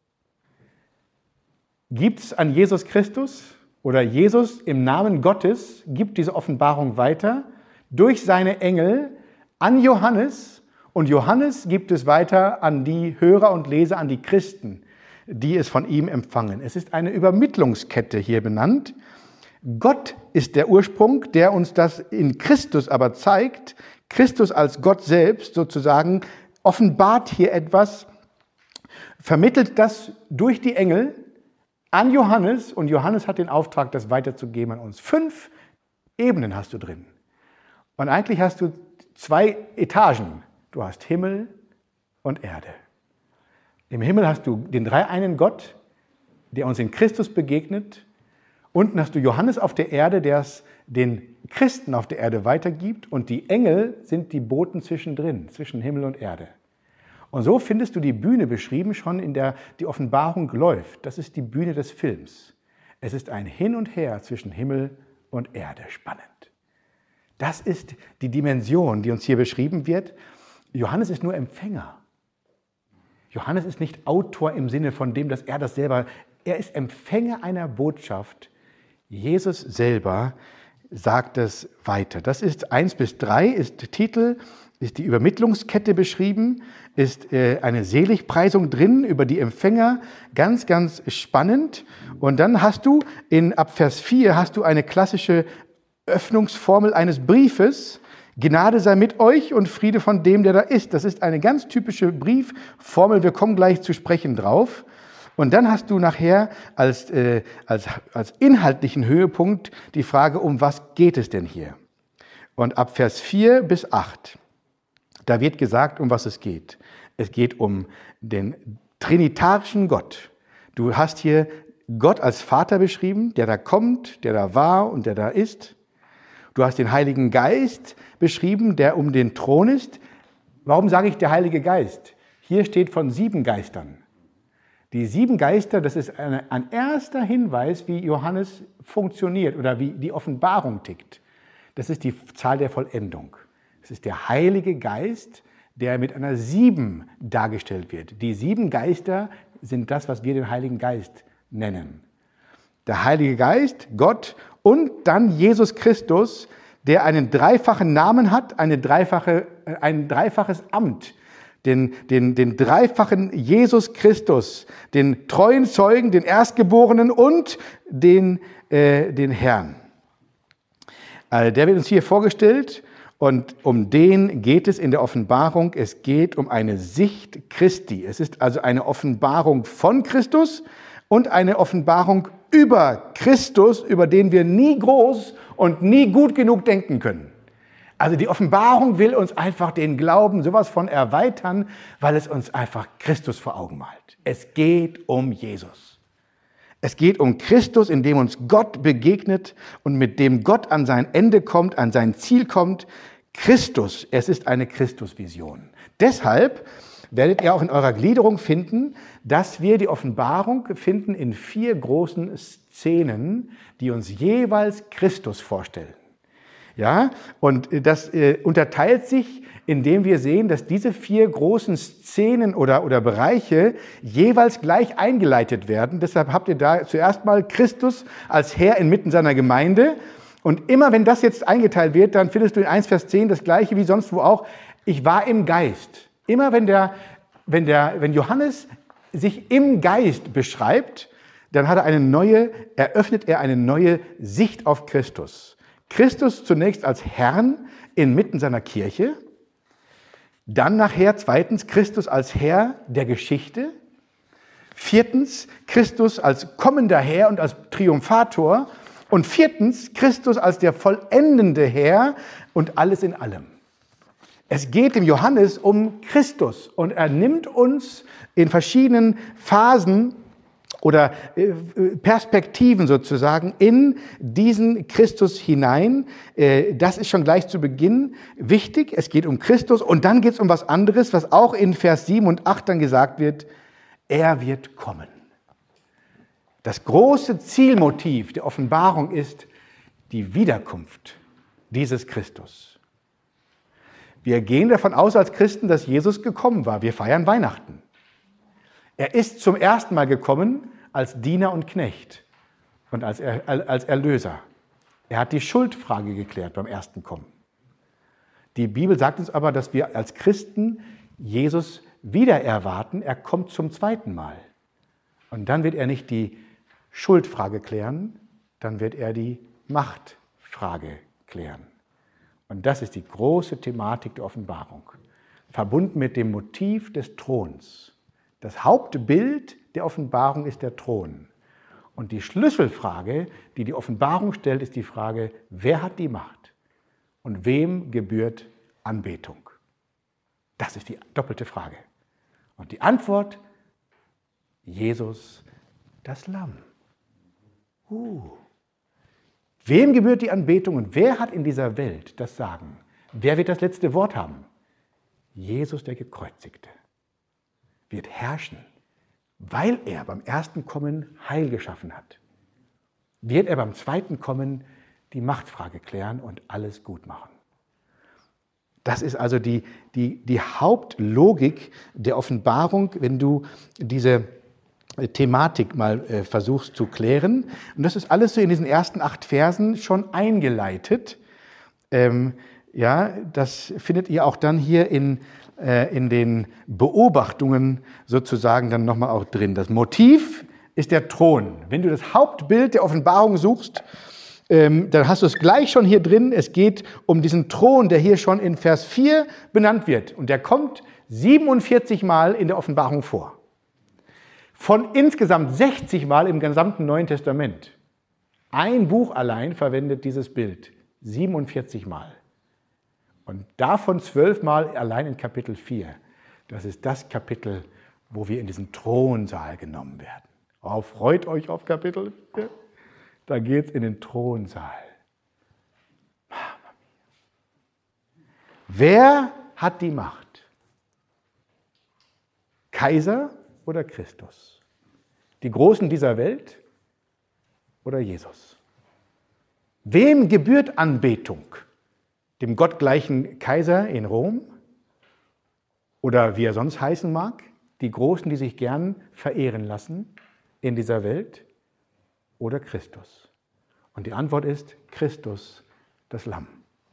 gibt es an Jesus Christus oder Jesus im Namen Gottes gibt diese Offenbarung weiter durch seine Engel an Johannes und Johannes gibt es weiter an die Hörer und Leser, an die Christen, die es von ihm empfangen. Es ist eine Übermittlungskette hier benannt. Gott ist der Ursprung, der uns das in Christus aber zeigt. Christus als Gott selbst sozusagen offenbart hier etwas, vermittelt das durch die Engel an Johannes und Johannes hat den Auftrag, das weiterzugeben an uns. Fünf Ebenen hast du drin. Und eigentlich hast du zwei Etagen. Du hast Himmel und Erde. Im Himmel hast du den dreieinen Gott, der uns in Christus begegnet. Unten hast du Johannes auf der Erde, der es den Christen auf der Erde weitergibt. Und die Engel sind die Boten zwischendrin, zwischen Himmel und Erde. Und so findest du die Bühne beschrieben, schon in der die Offenbarung läuft. Das ist die Bühne des Films. Es ist ein Hin und Her zwischen Himmel und Erde. Spannend. Das ist die Dimension, die uns hier beschrieben wird. Johannes ist nur Empfänger. Johannes ist nicht Autor im Sinne von dem, dass er das selber, er ist Empfänger einer Botschaft. Jesus selber sagt es weiter. Das ist eins bis drei, ist Titel, ist die Übermittlungskette beschrieben, ist äh, eine Seligpreisung drin über die Empfänger, ganz, ganz spannend. Und dann hast du in ab Vers vier hast du eine klassische Öffnungsformel eines Briefes. Gnade sei mit euch und Friede von dem, der da ist. Das ist eine ganz typische Briefformel. Wir kommen gleich zu sprechen drauf. Und dann hast du nachher als, äh, als, als inhaltlichen Höhepunkt die Frage, um was geht es denn hier? Und ab Vers vier bis acht, da wird gesagt, um was es geht. Es geht um den trinitarischen Gott. Du hast hier Gott als Vater beschrieben, der da kommt, der da war und der da ist. Du hast den Heiligen Geist beschrieben, der um den Thron ist. Warum sage ich der Heilige Geist? Hier steht von sieben Geistern. Die sieben Geister, das ist eine, ein erster Hinweis, wie Johannes funktioniert oder wie die Offenbarung tickt. Das ist die Zahl der Vollendung. Es ist der Heilige Geist, der mit einer sieben dargestellt wird. Die sieben Geister sind das, was wir den Heiligen Geist nennen. Der Heilige Geist, Gott und dann Jesus Christus, der einen dreifachen Namen hat, eine dreifache, ein dreifaches Amt. Den, den, den dreifachen Jesus Christus, den treuen Zeugen, den Erstgeborenen und den, äh, den Herrn. Also der wird uns hier vorgestellt und um den geht es in der Offenbarung. Es geht um eine Sicht Christi. Es ist also eine Offenbarung von Christus und eine Offenbarung über Christus, über den wir nie groß und nie gut genug denken können. Also die Offenbarung will uns einfach den Glauben sowas von erweitern, weil es uns einfach Christus vor Augen malt. Es geht um Jesus. Es geht um Christus, in dem uns Gott begegnet und mit dem Gott an sein Ende kommt, an sein Ziel kommt. Christus, es ist eine Christusvision. Deshalb werdet ihr auch in eurer Gliederung finden, dass wir die Offenbarung finden in vier großen Szenen, die uns jeweils Christus vorstellen. Ja, und das äh, unterteilt sich, indem wir sehen, dass diese vier großen Szenen oder, oder Bereiche jeweils gleich eingeleitet werden. Deshalb habt ihr da zuerst mal Christus als Herr inmitten seiner Gemeinde. Und immer wenn das jetzt eingeteilt wird, dann findest du in eins Vers zehn das Gleiche wie sonst wo auch. Ich war im Geist. Immer wenn, der, wenn, der, wenn Johannes sich im Geist beschreibt, dann hat er eine neue, eröffnet er eine neue Sicht auf Christus. Christus zunächst als Herrn inmitten seiner Kirche, dann nachher zweitens Christus als Herr der Geschichte, viertens Christus als kommender Herr und als Triumphator und viertens Christus als der vollendende Herr und alles in allem. Es geht dem Johannes um Christus und er nimmt uns in verschiedenen Phasen oder Perspektiven sozusagen in diesen Christus hinein. Das ist schon gleich zu Beginn wichtig. Es geht um Christus und dann geht es um was anderes, was auch in Vers sieben und acht dann gesagt wird. Er wird kommen. Das große Zielmotiv der Offenbarung ist die Wiederkunft dieses Christus. Wir gehen davon aus als Christen, dass Jesus gekommen war. Wir feiern Weihnachten. Er ist zum ersten Mal gekommen als Diener und Knecht und als, er, als Erlöser. Er hat die Schuldfrage geklärt beim ersten Kommen. Die Bibel sagt uns aber, dass wir als Christen Jesus wieder erwarten. Er kommt zum zweiten Mal. Und dann wird er nicht die Schuldfrage klären, dann wird er die Machtfrage klären. Und das ist die große Thematik der Offenbarung, verbunden mit dem Motiv des Throns. Das Hauptbild der Offenbarung ist der Thron. Und die Schlüsselfrage, die die Offenbarung stellt, ist die Frage, wer hat die Macht und wem gebührt Anbetung? Das ist die doppelte Frage. Und die Antwort, Jesus, das Lamm. Uh. Wem gebührt die Anbetung und wer hat in dieser Welt das Sagen? Wer wird das letzte Wort haben? Jesus, der Gekreuzigte, wird herrschen, weil er beim ersten Kommen Heil geschaffen hat. Wird er beim zweiten Kommen die Machtfrage klären und alles gut machen. Das ist also die, die, die Hauptlogik der Offenbarung, wenn du diese Thematik mal äh, versuchst zu klären. Und das ist alles so in diesen ersten acht Versen schon eingeleitet. Ähm, ja, das findet ihr auch dann hier in, äh, in den Beobachtungen sozusagen dann nochmal auch drin. Das Motiv ist der Thron. Wenn du das Hauptbild der Offenbarung suchst, ähm, dann hast du es gleich schon hier drin. Es geht um diesen Thron, der hier schon in Vers vier benannt wird. Und der kommt siebenundvierzig Mal in der Offenbarung vor. Von insgesamt sechzig Mal im gesamten Neuen Testament. Ein Buch allein verwendet dieses Bild, siebenundvierzig Mal. Und davon zwölf Mal allein in Kapitel vier. Das ist das Kapitel, wo wir in diesen Thronsaal genommen werden. Oh, freut euch auf Kapitel vier. Da geht es in den Thronsaal. Wer hat die Macht? Kaiser oder Christus? Die Großen dieser Welt oder Jesus? Wem gebührt Anbetung? Dem gottgleichen Kaiser in Rom? Oder wie er sonst heißen mag? Die Großen, die sich gern verehren lassen in dieser Welt? Oder Christus? Und die Antwort ist Christus, das Lamm.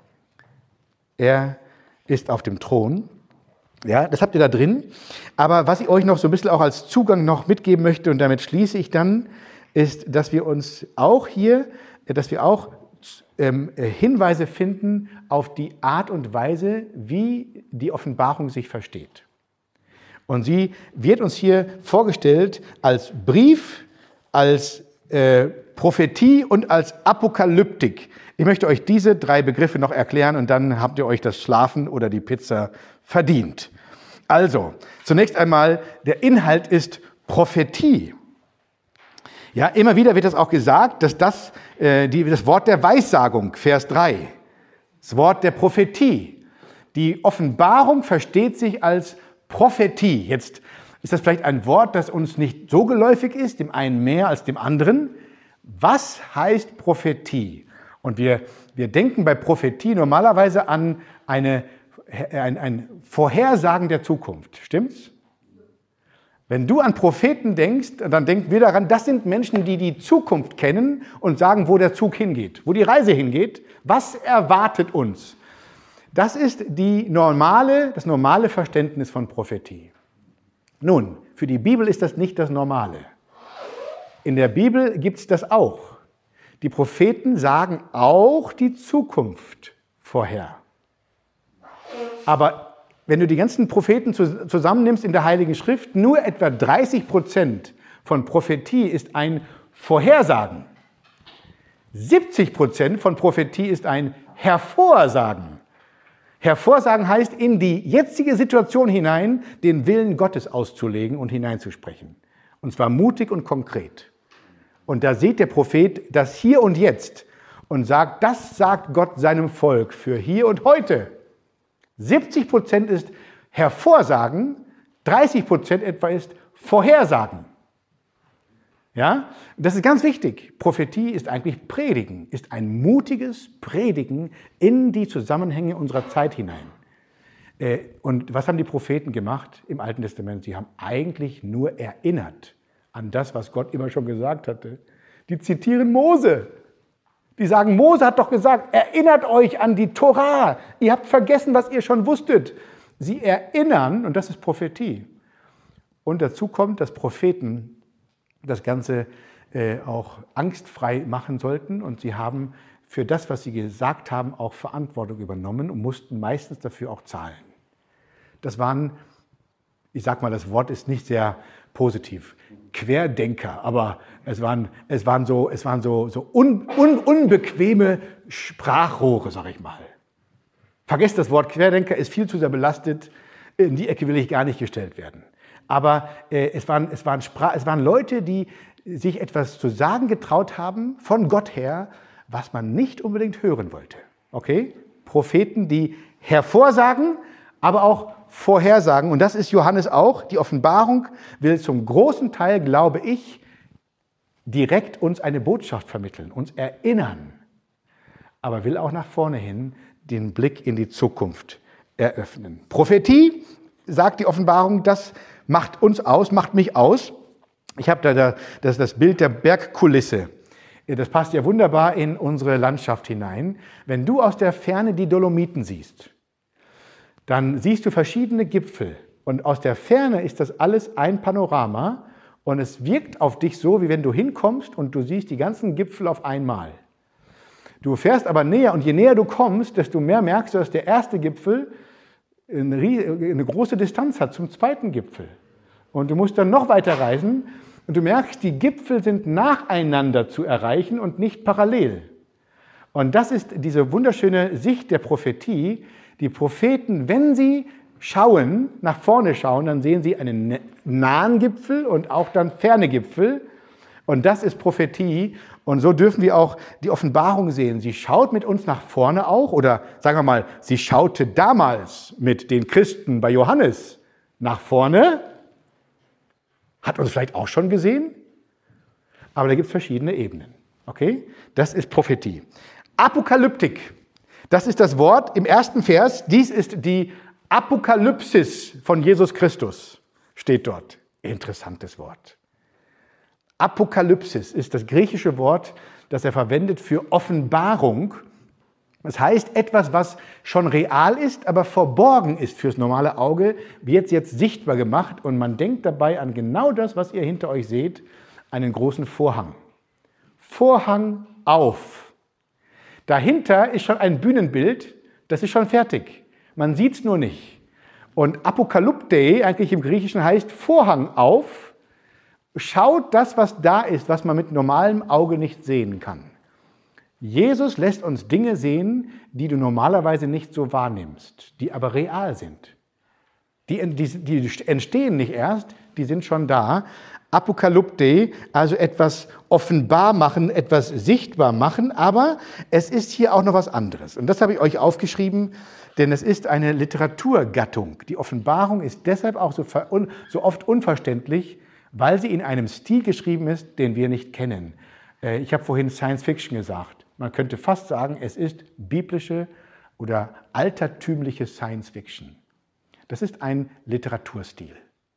Er ist auf dem Thron. Ja, das habt ihr da drin. Aber was ich euch noch so ein bisschen auch als Zugang noch mitgeben möchte, und damit schließe ich dann, ist, dass wir uns auch hier, dass wir auch ähm, Hinweise finden auf die Art und Weise, wie die Offenbarung sich versteht. Und sie wird uns hier vorgestellt als Brief, als äh, Prophetie und als Apokalyptik. Ich möchte euch diese drei Begriffe noch erklären und dann habt ihr euch das Schlafen oder die Pizza verdient. Also, zunächst einmal, der Inhalt ist Prophetie. Ja, immer wieder wird das auch gesagt, dass das, äh, die, das Wort der Weissagung, Vers drei, das Wort der Prophetie. Die Offenbarung versteht sich als Prophetie. Jetzt ist das vielleicht ein Wort, das uns nicht so geläufig ist, dem einen mehr als dem anderen. Was heißt Prophetie? Und wir, wir denken bei Prophetie normalerweise an eine, ein, ein Vorhersagen der Zukunft. Stimmt's? Wenn du an Propheten denkst, dann denken wir daran, das sind Menschen, die die Zukunft kennen und sagen, wo der Zug hingeht, wo die Reise hingeht, was erwartet uns. Das ist die normale, das normale Verständnis von Prophetie. Nun, für die Bibel ist das nicht das Normale. In der Bibel gibt es das auch. Die Propheten sagen auch die Zukunft vorher. Aber wenn du die ganzen Propheten zusammennimmst in der Heiligen Schrift, nur etwa dreißig Prozent von Prophetie ist ein Vorhersagen. siebzig Prozent von Prophetie ist ein Hervorsagen. Hervorsagen heißt, in die jetzige Situation hinein den Willen Gottes auszulegen und hineinzusprechen. Und zwar mutig und konkret. Und da sieht der Prophet das Hier und Jetzt und sagt, das sagt Gott seinem Volk für hier und heute. siebzig Prozent ist Hervorsagen, dreißig Prozent etwa ist Vorhersagen. Ja, das ist ganz wichtig. Prophetie ist eigentlich Predigen, ist ein mutiges Predigen in die Zusammenhänge unserer Zeit hinein. Und was haben die Propheten gemacht im Alten Testament? Sie haben eigentlich nur erinnert an das, was Gott immer schon gesagt hatte. Die zitieren Mose. Die sagen, Mose hat doch gesagt, erinnert euch an die Tora. Ihr habt vergessen, was ihr schon wusstet. Sie erinnern, und das ist Prophetie. Und dazu kommt, dass Propheten das Ganze äh, auch angstfrei machen sollten. Und sie haben für das, was sie gesagt haben, auch Verantwortung übernommen und mussten meistens dafür auch zahlen. Das waren, ich sag mal, das Wort ist nicht sehr positiv, Querdenker, aber es waren, es waren so, es waren so, so un, un, unbequeme Sprachrohre, sag ich mal. Vergesst das Wort Querdenker, ist viel zu sehr belastet, in die Ecke will ich gar nicht gestellt werden. Aber äh, es, waren, es, waren Spra- es waren Leute, die sich etwas zu sagen getraut haben, von Gott her, was man nicht unbedingt hören wollte. Okay? Propheten, die hervorsagen, aber auch vorhersagen. Und das ist Johannes auch. Die Offenbarung will zum großen Teil, glaube ich, direkt uns eine Botschaft vermitteln, uns erinnern. Aber will auch nach vorne hin den Blick in die Zukunft eröffnen. Prophetie, sagt die Offenbarung, das macht uns aus, macht mich aus. Ich habe da das, das Bild der Bergkulisse. Das passt ja wunderbar in unsere Landschaft hinein. Wenn du aus der Ferne die Dolomiten siehst, dann siehst du verschiedene Gipfel. Und aus der Ferne ist das alles ein Panorama. Und es wirkt auf dich so, wie wenn du hinkommst und du siehst die ganzen Gipfel auf einmal. Du fährst aber näher und je näher du kommst, desto mehr merkst du, dass der erste Gipfel eine, eine große Distanz hat zum zweiten Gipfel. Und du musst dann noch weiter reisen und du merkst, die Gipfel sind nacheinander zu erreichen und nicht parallel. Und das ist diese wunderschöne Sicht der Prophetie. Die Propheten, wenn sie schauen, nach vorne schauen, dann sehen sie einen nahen Gipfel und auch dann ferne Gipfel. Und das ist Prophetie. Und so dürfen wir auch die Offenbarung sehen. Sie schaut mit uns nach vorne auch, oder sagen wir mal, sie schaute damals mit den Christen bei Johannes nach vorne. Hat uns vielleicht auch schon gesehen. Aber da gibt es verschiedene Ebenen. Okay? Das ist Prophetie. Apokalyptik. Das ist das Wort im ersten Vers. Dies ist die Apokalypsis von Jesus Christus. Steht dort. Interessantes Wort. Apokalypsis ist das griechische Wort, das er verwendet für Offenbarung. Das heißt, etwas, was schon real ist, aber verborgen ist fürs normale Auge, wird jetzt sichtbar gemacht und man denkt dabei an genau das, was ihr hinter euch seht, einen großen Vorhang. Vorhang auf. Dahinter ist schon ein Bühnenbild, das ist schon fertig. Man sieht es nur nicht. Und Apokalypte eigentlich im Griechischen heißt Vorhang auf. schaut das, was da ist, was man mit normalem Auge nicht sehen kann. Jesus lässt uns Dinge sehen, die du normalerweise nicht so wahrnimmst, die aber real sind. Die, die, die entstehen nicht erst, die sind schon da. Apokalypte, also etwas offenbar machen, etwas sichtbar machen, aber es ist hier auch noch was anderes. Und das habe ich euch aufgeschrieben, denn es ist eine Literaturgattung. Die Offenbarung ist deshalb auch so, so oft unverständlich, weil sie in einem Stil geschrieben ist, den wir nicht kennen. Ich habe vorhin Science Fiction gesagt. Man könnte fast sagen, es ist biblische oder altertümliche Science Fiction. Das ist ein Literaturstil.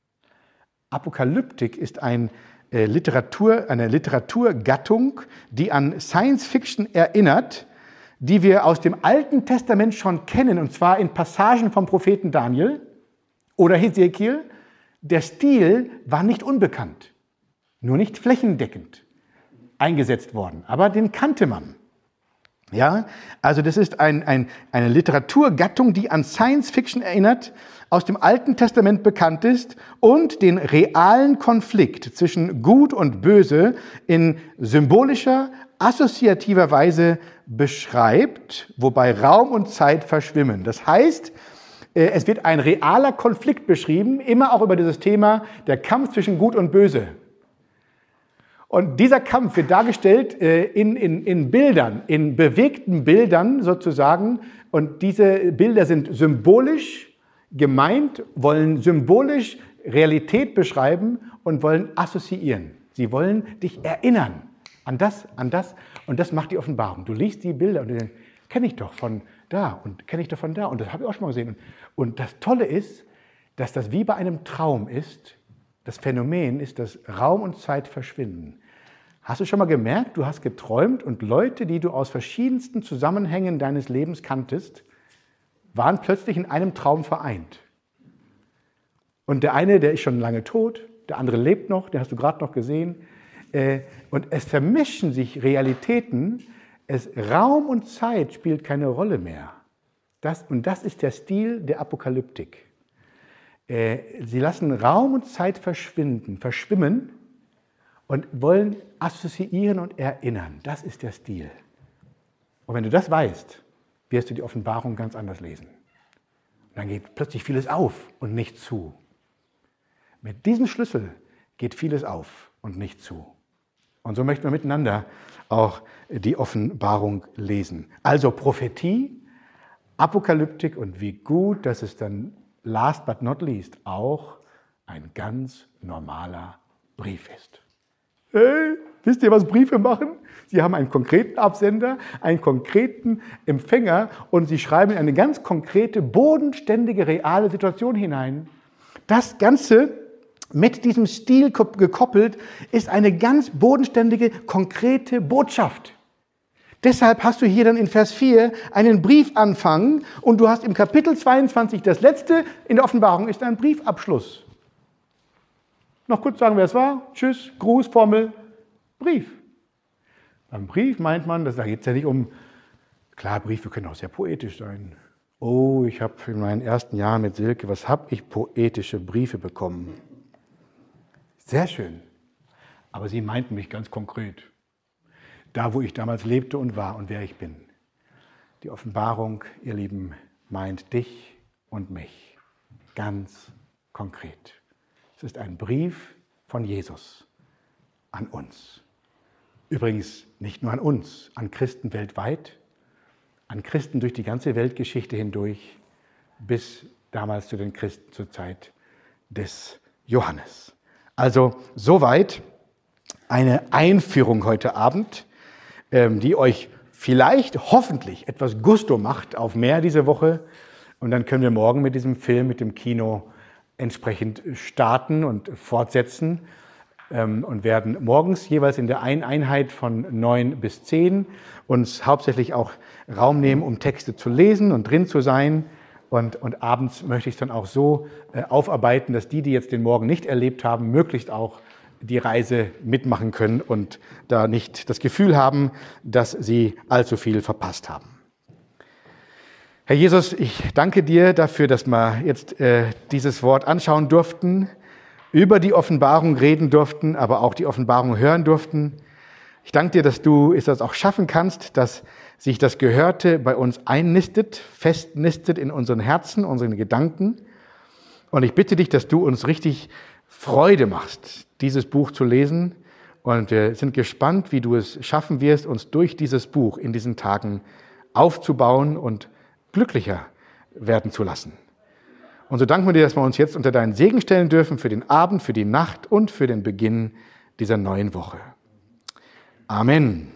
Apokalyptik ist ein, äh, Literatur, eine Literaturgattung, die an Science Fiction erinnert, die wir aus dem Alten Testament schon kennen, und zwar in Passagen vom Propheten Daniel oder Hesekiel. Der Stil war nicht unbekannt, nur nicht flächendeckend eingesetzt worden, aber den kannte man. Ja, also das ist ein, ein, eine Literaturgattung, die an Science Fiction erinnert, aus dem Alten Testament bekannt ist und den realen Konflikt zwischen Gut und Böse in symbolischer, assoziativer Weise beschreibt, wobei Raum und Zeit verschwimmen. Das heißt, es wird ein realer Konflikt beschrieben, immer auch über dieses Thema der Kampf zwischen Gut und Böse. Und dieser Kampf wird dargestellt in, in, in Bildern, in bewegten Bildern sozusagen. Und diese Bilder sind symbolisch gemeint, wollen symbolisch Realität beschreiben und wollen assoziieren. Sie wollen dich erinnern an das, an das. Und das macht die Offenbarung. Du liest die Bilder und du denkst, kenne ich doch von da und kenne ich doch von da. Und das habe ich auch schon mal gesehen. Und, und das Tolle ist, dass das wie bei einem Traum ist. Das Phänomen ist, dass Raum und Zeit verschwinden. Hast du schon mal gemerkt, du hast geträumt und Leute, die du aus verschiedensten Zusammenhängen deines Lebens kanntest, waren plötzlich in einem Traum vereint. Und der eine, der ist schon lange tot, der andere lebt noch, den hast du gerade noch gesehen. Und es vermischen sich Realitäten, es, Raum und Zeit spielt keine Rolle mehr. Das, und das ist der Stil der Apokalyptik. Sie lassen Raum und Zeit verschwinden, verschwimmen, und wollen assoziieren und erinnern. Das ist der Stil. Und wenn du das weißt, wirst du die Offenbarung ganz anders lesen. Und dann geht plötzlich vieles auf und nicht zu. Mit diesem Schlüssel geht vieles auf und nicht zu. Und so möchten wir miteinander auch die Offenbarung lesen. Also Prophetie, Apokalyptik und wie gut, dass es dann last but not least auch ein ganz normaler Brief ist. Hey, wisst ihr, was Briefe machen? Sie haben einen konkreten Absender, einen konkreten Empfänger und sie schreiben in eine ganz konkrete, bodenständige, reale Situation hinein. Das Ganze mit diesem Stil gekoppelt ist eine ganz bodenständige, konkrete Botschaft. Deshalb hast du hier dann in Vers vier einen Briefanfang und du hast im Kapitel zweiundzwanzig, das letzte in der Offenbarung, ist ein Briefabschluss. Noch kurz sagen, wer es war. Tschüss, Gruß, Formel, Brief. Beim Brief meint man, da geht es ja nicht um, klar, Briefe können auch sehr poetisch sein. Oh, ich habe in meinen ersten Jahren mit Silke, was habe ich poetische Briefe bekommen. Sehr schön. Aber sie meinten mich ganz konkret. Da, wo ich damals lebte und war und wer ich bin. Die Offenbarung, ihr Lieben, meint dich und mich. Ganz konkret. Es ist ein Brief von Jesus an uns. Übrigens nicht nur an uns, an Christen weltweit, an Christen durch die ganze Weltgeschichte hindurch, bis damals zu den Christen zur Zeit des Johannes. Also soweit eine Einführung heute Abend, die euch vielleicht, hoffentlich etwas Gusto macht auf mehr diese Woche. Und dann können wir morgen mit diesem Film, mit dem Kino entsprechend starten und fortsetzen ähm, und werden morgens jeweils in der einen Einheit von neun bis zehn uns hauptsächlich auch Raum nehmen, um Texte zu lesen und drin zu sein. Und, und abends möchte ich es dann auch so äh, aufarbeiten, dass die, die jetzt den Morgen nicht erlebt haben, möglichst auch die Reise mitmachen können und da nicht das Gefühl haben, dass sie allzu viel verpasst haben. Herr Jesus, ich danke dir dafür, dass wir jetzt äh, dieses Wort anschauen durften über die Offenbarung reden durften, aber auch die Offenbarung hören durften. Ich danke dir, dass du es das auch schaffen kannst, dass sich das Gehörte bei uns einnistet, festnistet in unseren Herzen, unseren Gedanken. Und ich bitte dich, dass du uns richtig Freude machst, dieses Buch zu lesen. Und wir sind gespannt, wie du es schaffen wirst, uns durch dieses Buch in diesen Tagen aufzubauen und glücklicher werden zu lassen. Und so danken wir dir, dass wir uns jetzt unter deinen Segen stellen dürfen für den Abend, für die Nacht und für den Beginn dieser neuen Woche. Amen.